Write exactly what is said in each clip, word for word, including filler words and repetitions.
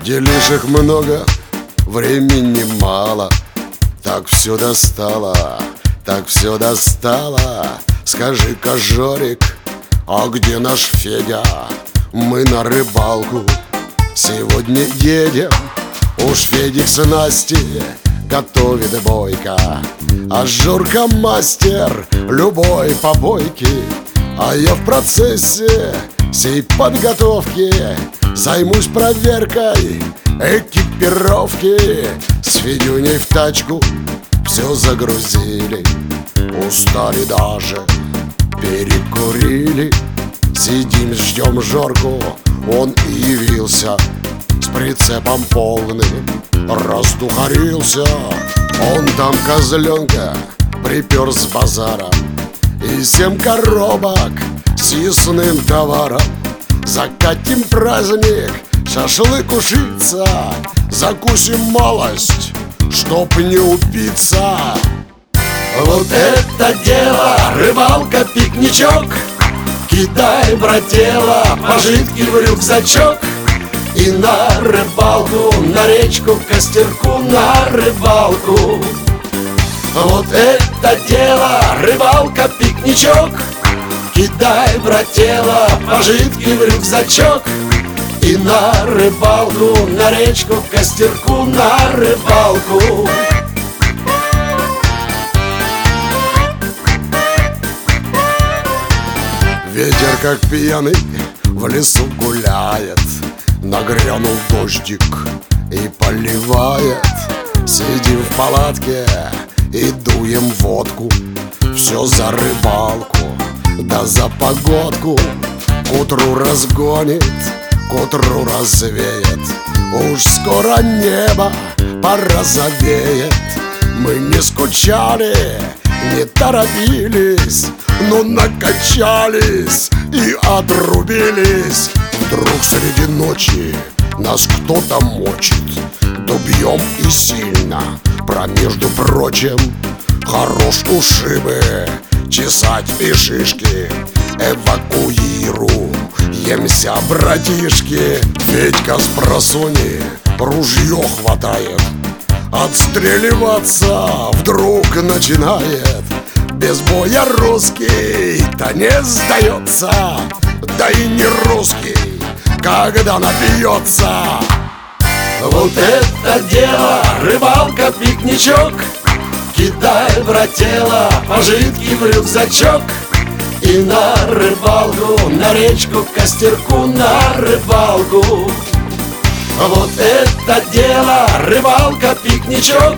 Делишек много, времени мало. Так все достало, так все достало. Скажи-ка, Жорик, а где наш Федя? Мы на рыбалку сегодня едем. Уж Федик с Настей готовит бойко, а Жорка мастер любой побойки. А я в процессе сей подготовки займусь проверкой экипировки. С Федюней в тачку все загрузили, устали даже, перекурили. Сидим, ждем Жорку, он и явился с прицепом полным, раздухарился. Он там козленка припер с базара и семь коробок с съестным товаром. Закатим праздник, шашлык ушиться, закусим малость, чтоб не упиться. Вот это дело, рыбалка, пикничок. Кидай, брателло, пожитки в рюкзачок. И на рыбалку, на речку, к костерку, на рыбалку. Вот это дело, рыбалка, пикничок. Кидай, брателло, пожитки в рюкзачок. И на рыбалку, на речку, к костерку, на рыбалку. Ветер, как пьяный, в лесу гуляет. Нагрянул дождик и поливает. Сидим в палатке и дуем водку. Все за рыбалку, да за погодку. К утру разгонит, к утру развеет. Уж скоро небо порозовеет. Мы не скучали, не торопились, но накачались и отрубились. Вдруг среди ночи нас кто-то мочит. Добьем и сильно, про между прочим. Хорош ушибы, чесать и шишки. Эвакуируемся, братишки. Федька с просони ружье хватает, отстреливаться вдруг начинает. Без боя русский-то не сдается, да и не русский, когда напьется. Вот это дело, рыбалка, пикничок. Кидай, брателло, пожитки в рюкзачок. И на рыбалку, на речку, к костерку, на рыбалку. Вот это дело, рыбалка, пикничок.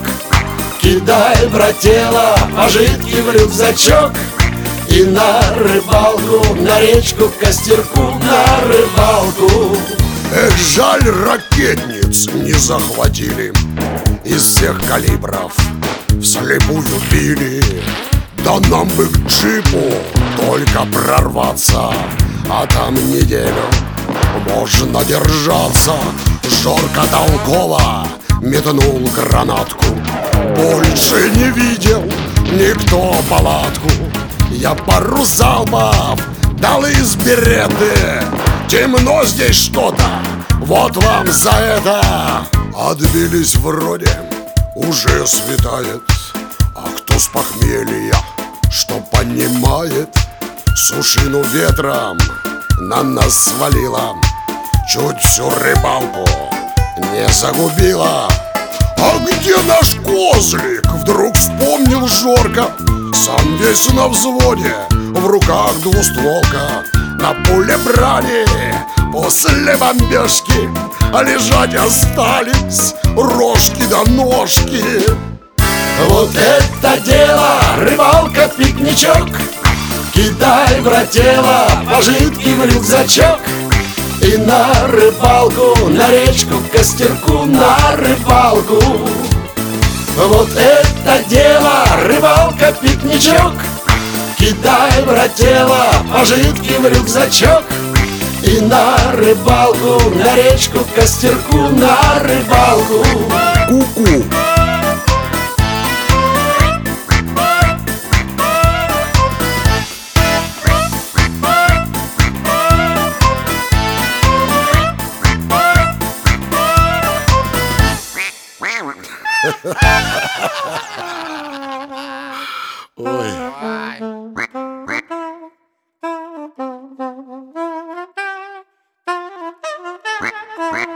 Кидай, брателло, пожитки в рюкзачок. И на рыбалку, на речку, к костерку, на рыбалку. Эх, жаль, ракетниц не захватили. Из всех калибров вслепую били. Да нам бы к джипу только прорваться, а там неделю можно держаться. Жорка толково метнул гранатку. Больше не видел никто палатку. Я пару залпов дал из береты. Темно здесь что-то, вот вам за это. Отбились вроде, уже светает. А кто с похмелья, что понимает, сушину ветром на нас свалила. Чуть всю рыбалку не загубила. А где наш козлик? Вдруг вспомнил Жорка. Сам весь на взводе, в руках двустволка. На поле брали после бомбежки, а лежать остались рожки да ножки. Вот это дело, рыбалка, пикничок. Кидай, брателло, пожитки в рюкзачок. И на рыбалку, на речку, к костерку, на рыбалку. Вот это дело, рыбалка, пикничок. Кидай, брателло, пожитки в рюкзачок. И на рыбалку, на речку, к костерку, на рыбалку. Ку-ку. Ой.